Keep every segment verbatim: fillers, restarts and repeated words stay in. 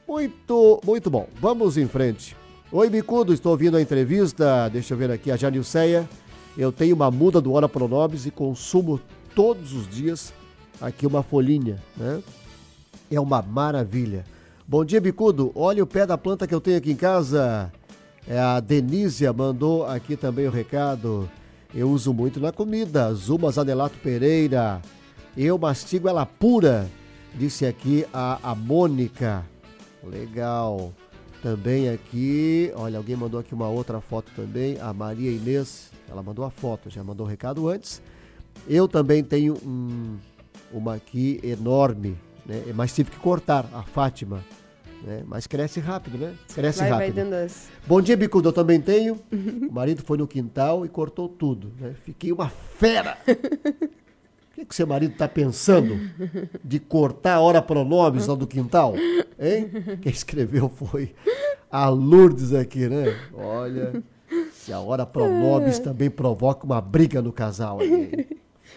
Muito, muito bom. Vamos em frente. Oi, Bicudo, estou ouvindo a entrevista. Deixa eu ver aqui, a Janilceia. Eu tenho uma muda do Ora Pronobis e consumo todos os dias aqui uma folhinha, né? É uma maravilha. Bom dia, Bicudo. Olha o pé da planta que eu tenho aqui em casa. É, a Denísia mandou aqui também o recado. Eu uso muito na comida. Zuma Zanelato Pereira. Eu mastigo ela pura, disse aqui a, a Mônica. Legal. Também aqui, olha, alguém mandou aqui uma outra foto também. A Maria Inês, ela mandou a foto, já mandou o recado antes. Eu também tenho um, uma aqui enorme, né? Mas tive que cortar, a Fátima. Né? Mas cresce rápido, né? Cresce vai, rápido. Vai dando as... Bom dia, Bicudo, eu também tenho. O marido foi no quintal e cortou tudo, né? Fiquei uma fera. O que, que seu marido está pensando de cortar a Ora Pronobis lá do quintal? Hein? Quem escreveu foi a Lourdes aqui, né? Olha, se a Ora Pronobis também provoca uma briga no casal aí.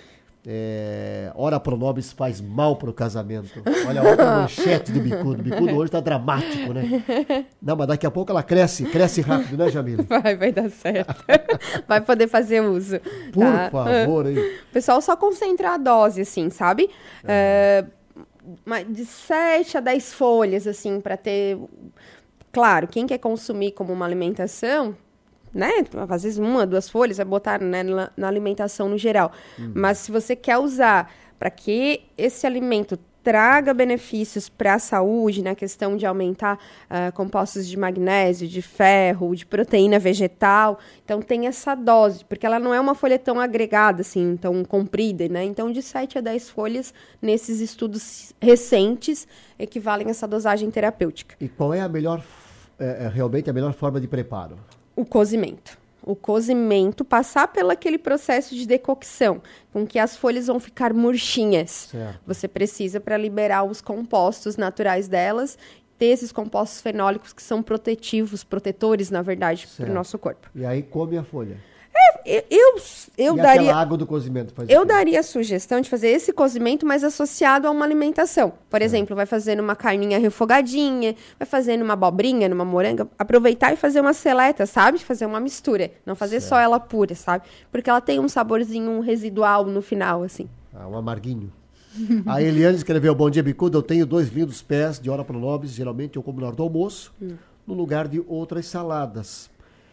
É, Ora Pronobis faz mal pro casamento. Olha a outra manchete do Bicudo. Bicudo hoje tá dramático, né? Não, mas daqui a pouco ela cresce, cresce rápido, né, Jamila? Vai, vai dar certo. Vai poder fazer uso. Por tá? favor, hein? O pessoal só concentra a dose, assim, sabe? É. É, de sete a dez folhas, assim, para ter... Claro, quem quer consumir como uma alimentação... né? Às vezes uma, duas folhas, vai botar, né, na, na alimentação no geral. Uhum. Mas se você quer usar para que esse alimento traga benefícios para a saúde, na questão de aumentar uh, compostos de magnésio, de ferro, de proteína vegetal, então tem essa dose, porque ela não é uma folha tão agregada, assim, tão comprida, né? Então de sete a dez folhas, nesses estudos recentes, equivalem a essa dosagem terapêutica. E qual é a melhor, é, realmente a melhor forma de preparo? O cozimento. O cozimento, passar pelo aquele processo de decocção, com que as folhas vão ficar murchinhas. Certo. Você precisa para liberar os compostos naturais delas, ter esses compostos fenólicos que são protetivos, protetores, na verdade, para o nosso corpo. E aí come a folha. É, eu eu e daria aquela água do cozimento faz eu daria a sugestão de fazer esse cozimento mais associado a uma alimentação. Por é. exemplo, vai fazendo uma carninha refogadinha, vai fazendo uma abobrinha, numa moranga, aproveitar e fazer uma seleta, sabe? Fazer uma mistura, não fazer certo. Só ela pura, sabe? Porque ela tem um saborzinho residual no final, assim. Ah, um amarguinho. A Eliane escreveu: bom dia, Bicudo, eu tenho dois lindos pés de Ora Pronobis, geralmente eu como na hora do almoço, hum. no lugar de outras saladas.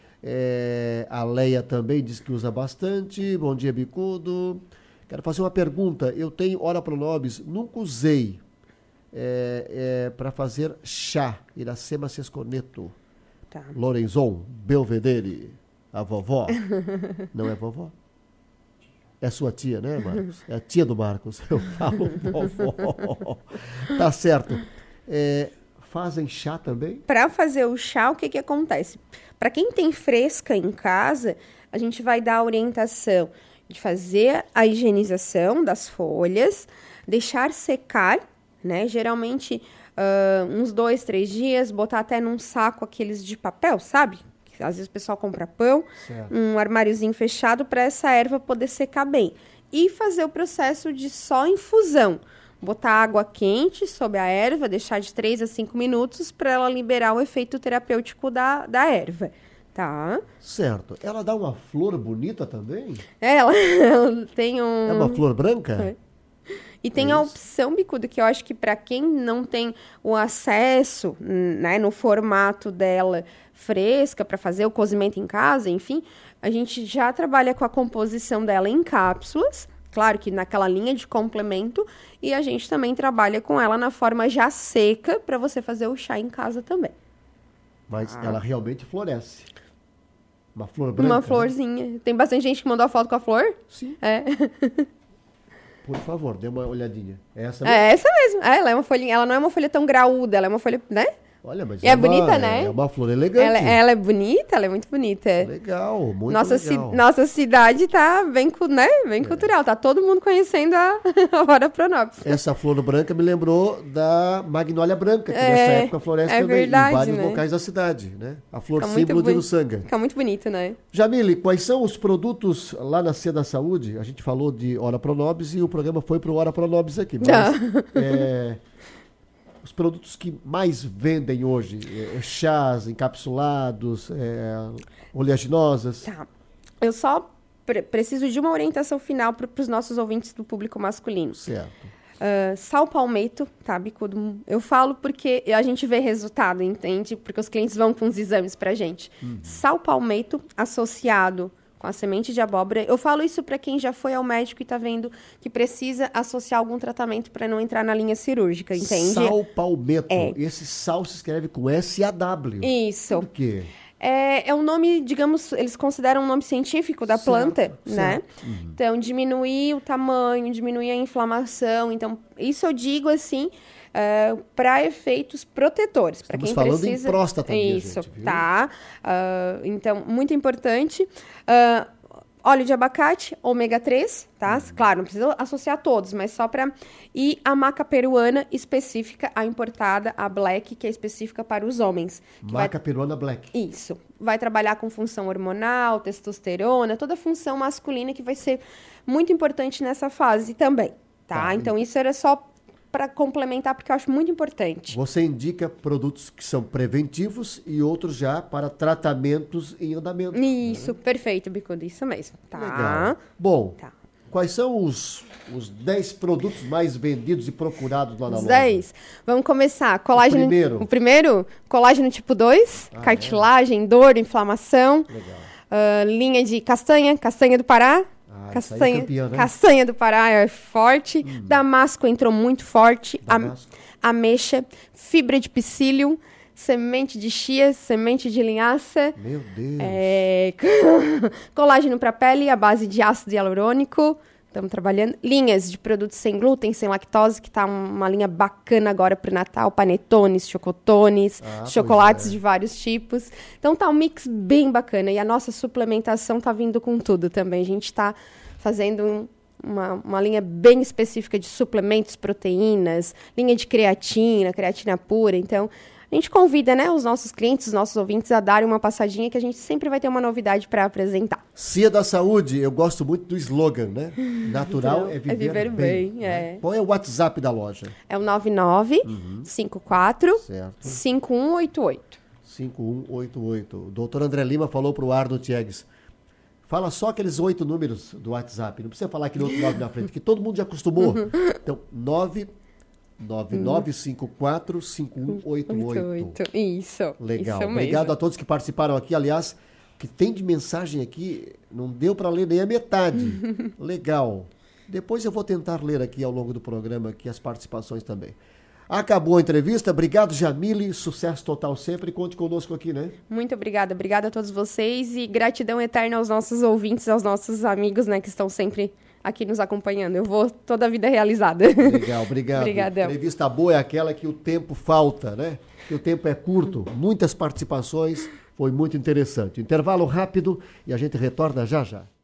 É, a Leia também diz que usa bastante. Bom dia, Bicudo. Quero fazer uma pergunta. Eu tenho Ora Pronobis, nunca usei é, é, para fazer chá. Iracema Sesconeto. Tá. Lorenzon, Belvedere, a vovó. Não é vovó? É sua tia, né, Marcos? É a tia do Marcos. Eu falo vovó. Tá certo. É, fazem chá também? Para fazer o chá, o que que acontece? Para quem tem fresca em casa, a gente vai dar a orientação de fazer a higienização das folhas, deixar secar, né? Geralmente, uh, uns dois, três dias, botar até num saco aqueles de papel, sabe? Às vezes o pessoal compra pão, certo. Um armáriozinho fechado para essa erva poder secar bem. E fazer o processo de só infusão. Botar água quente sobre a erva, deixar de três a cinco minutos para ela liberar o efeito terapêutico da, da erva, tá? Certo. Ela dá uma flor bonita também? É, ela, ela tem um... É uma flor branca? É. E tem é a opção, Bicudo, que eu acho que para quem não tem o acesso, né, no formato dela fresca, para fazer o cozimento em casa, enfim, a gente já trabalha com a composição dela em cápsulas, claro que naquela linha de complemento, e a gente também trabalha com ela na forma já seca para você fazer o chá em casa também. Mas ah. ela realmente floresce. Uma flor branca. Uma florzinha. Né? Tem bastante gente que mandou a foto com a flor? Sim. É. Por favor, dê uma olhadinha. É essa mesmo? É essa mesmo. É, ela é uma folhinha, ela não é uma folha tão graúda, ela é uma folha, né? Olha, mas é, é bonita, uma, né? É uma flor elegante. Ela, ela é bonita, ela é muito bonita. Legal, muito nossa legal. Ci, nossa cidade tá bem, né? bem é. cultural, tá todo mundo conhecendo a, a Ora Pronobis. Essa flor branca me lembrou da magnólia branca, que é, nessa época floresce é também, verdade, em vários né? locais da cidade, né? A flor Fica símbolo de Uruçanga. Fica muito bonito, né? Jamile, quais são os produtos lá na C da Saúde? A gente falou de Ora Pronobis e o programa foi pro Ora Pronobis aqui, mas... é, os produtos que mais vendem hoje? É, chás, encapsulados, é, oleaginosas? Tá. Eu só pre- preciso de uma orientação final para os nossos ouvintes do público masculino. Certo. Uh, sal palmeto, tá, Bicudo? Eu falo porque a gente vê resultado, entende? Porque os clientes vão com os exames pra gente. Uhum. Sal palmeto associado com a semente de abóbora. Eu falo isso para quem já foi ao médico e tá vendo que precisa associar algum tratamento para não entrar na linha cirúrgica, entende? Sal palmeto. É. Esse sal se escreve com S A W. Isso. Por quê? É, é um nome, digamos, eles consideram um nome científico da certo, planta, né? Certo. Uhum. Então, diminuir o tamanho, diminuir a inflamação. Então, isso eu digo assim, uh, para efeitos protetores. Para quem falando precisa. Em próstata também, isso, gente, viu? tá? Uh, então, muito importante. Uh, Óleo de abacate, ômega três, tá? Uhum. Claro, não precisa associar todos, mas só para... E a maca peruana específica, a importada, a black, que é específica para os homens. Maca vai... peruana black. Isso. Vai trabalhar com função hormonal, testosterona, toda a função masculina que vai ser muito importante nessa fase também, tá? Tá. Então, isso era só para complementar, porque eu acho muito importante. Você indica produtos que são preventivos e outros já para tratamentos em andamento. Isso, né? Perfeito, Bicudo, isso mesmo. Tá. Legal. Bom, tá. Quais são os, os dez produtos mais vendidos e procurados lá na os loja? dez? Vamos começar. Colágeno, o primeiro. O primeiro, colágeno tipo dois, ah, cartilagem, é? dor, inflamação. Legal. Uh, linha de castanha, castanha do Pará. Ah, Castanha, é campeã, né? castanha do Pará é forte. Hum. Damasco entrou muito forte. Damasco. A, ameixa, fibra de psyllium, semente de chia, semente de linhaça. Meu Deus. É, colágeno para pele, a base de ácido hialurônico. Estamos trabalhando. Linhas de produtos sem glúten, sem lactose, que está uma linha bacana agora para o Natal. Panetones, chocotones, ah, chocolates é. de vários tipos. Então tá um mix bem bacana. E a nossa suplementação tá vindo com tudo também. A gente está fazendo um, uma, uma linha bem específica de suplementos, proteínas, linha de creatina, creatina pura. Então, a gente convida, né, os nossos clientes, os nossos ouvintes a darem uma passadinha, que a gente sempre vai ter uma novidade para apresentar. Cia da Saúde, eu gosto muito do slogan, né? Natural é viver, é viver bem. bem né? é. Qual é o WhatsApp da loja? É o nove nove cinco quatro certo. cinco um oito oito. cinco um oito oito. O doutor André Lima falou para o Arno Tiegues. Fala só aqueles oito números do WhatsApp. Não precisa falar aquele outro nove na frente, que todo mundo já acostumou. Então, nove nove nove cinco quatro cinco um oito oito. Isso. Legal. Isso Obrigado mesmo. a todos que participaram aqui. Aliás, o que tem de mensagem aqui, não deu para ler nem a metade. Legal. Depois eu vou tentar ler aqui ao longo do programa aqui as participações também. Acabou a entrevista. Obrigado, Jamile. Sucesso total sempre. Conte conosco aqui, né? Muito obrigada. Obrigada a todos vocês e gratidão eterna aos nossos ouvintes, aos nossos amigos, né, que estão sempre aqui nos acompanhando. Eu vou toda a vida realizada. Legal, obrigado. Obrigadão. Entrevista boa é aquela que o tempo falta, né? Que o tempo é curto. Muitas participações. Foi muito interessante. Intervalo rápido e a gente retorna já já.